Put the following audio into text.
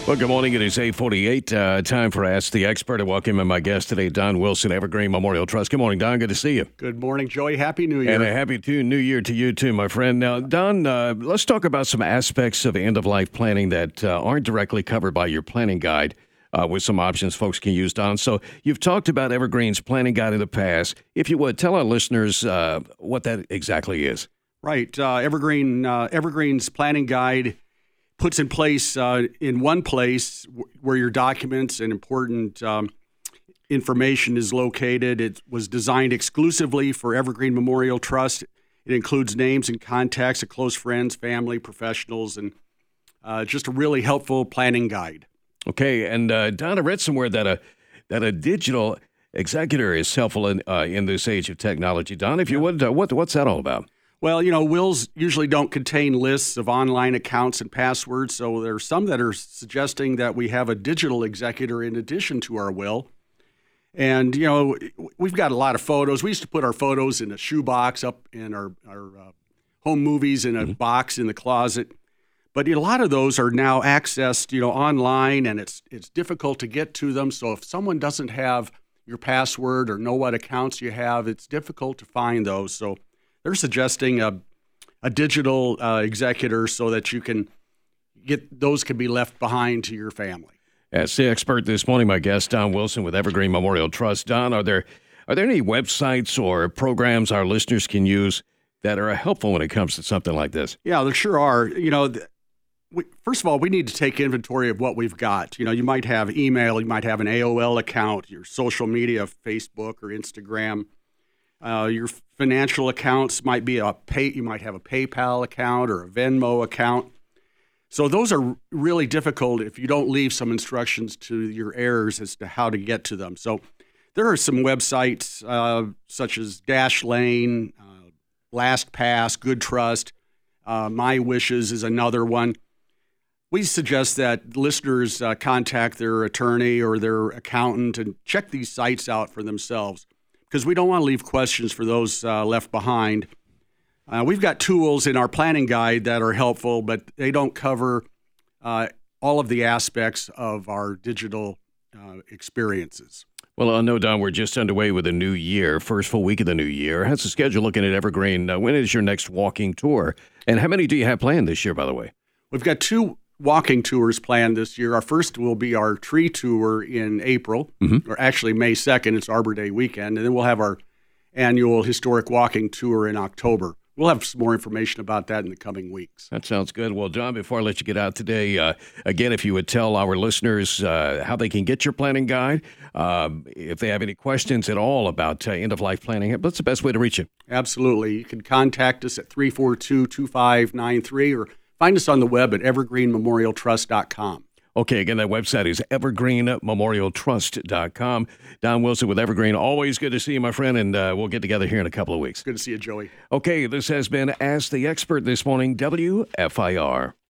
Well, good morning. It is 8:48. Time for Ask the Expert. I welcome my guest today, Don Wilson, Evergreen Memorial Trust. Good morning, Don. Good to see you. Good morning, Joey. Happy New Year. And a happy New Year to you, too, my friend. Now, Don, let's talk about some aspects of end-of-life planning that aren't directly covered by your planning guide with some options folks can use, Don. So you've talked about Evergreen's planning guide in the past. If you would, tell our listeners what that exactly is. Right. Evergreen's planning guide puts in place in one place where your documents and important information is located. It was designed exclusively for Evergreen Memorial Trust. It includes names and contacts of close friends, family, professionals, and just a really helpful planning guide. Okay, and Don, I read somewhere that a digital executor is helpful in this age of technology. Don, if you would, what's that all about? Well, wills usually don't contain lists of online accounts and passwords, so there are some that are suggesting that we have a digital executor in addition to our will. And, we've got a lot of photos. We used to put our photos in a shoebox up in our home movies in a box in the closet. But a lot of those are now accessed, online, and it's difficult to get to them. So if someone doesn't have your password or know what accounts you have, it's difficult to find those. So they're suggesting a digital executor so that you can get those can be left behind to your family. As the expert this morning, my guest, Don Wilson with Evergreen Memorial Trust. Don, are there any websites or programs our listeners can use that are helpful when it comes to something like this? Yeah, there sure are. First of all, we need to take inventory of what we've got. You might have email, you might have an AOL account, your social media, Facebook or Instagram. Your financial accounts might be you might have a PayPal account or a Venmo account. So those are really difficult if you don't leave some instructions to your heirs as to how to get to them. So there are some websites such as Dashlane, LastPass, Good Trust, My Wishes is another one. We suggest that listeners contact their attorney or their accountant and check these sites out for themselves, because we don't want to leave questions for those left behind. We've got tools in our planning guide that are helpful, but they don't cover all of the aspects of our digital experiences. Well, I know, Don, we're just underway with a new year, first full week of the new year. How's the schedule looking at Evergreen? When is your next walking tour? And how many do you have planned this year, by the way? We've got 2 walking tours planned this year. Our first will be our tree tour in April, or actually May 2nd. It's Arbor Day weekend. And then we'll have our annual historic walking tour in October. We'll have some more information about that in the coming weeks. That sounds good. Well, Don, before I let you get out today, again, if you would tell our listeners how they can get your planning guide, if they have any questions at all about end-of-life planning, what's the best way to reach you? Absolutely. You can contact us at 342-2593 or find us on the web at evergreenmemorialtrust.com. Okay, again, that website is evergreenmemorialtrust.com. Don Wilson with Evergreen. Always good to see you, my friend, and we'll get together here in a couple of weeks. Good to see you, Joey. Okay, this has been Ask the Expert this morning, WFIR.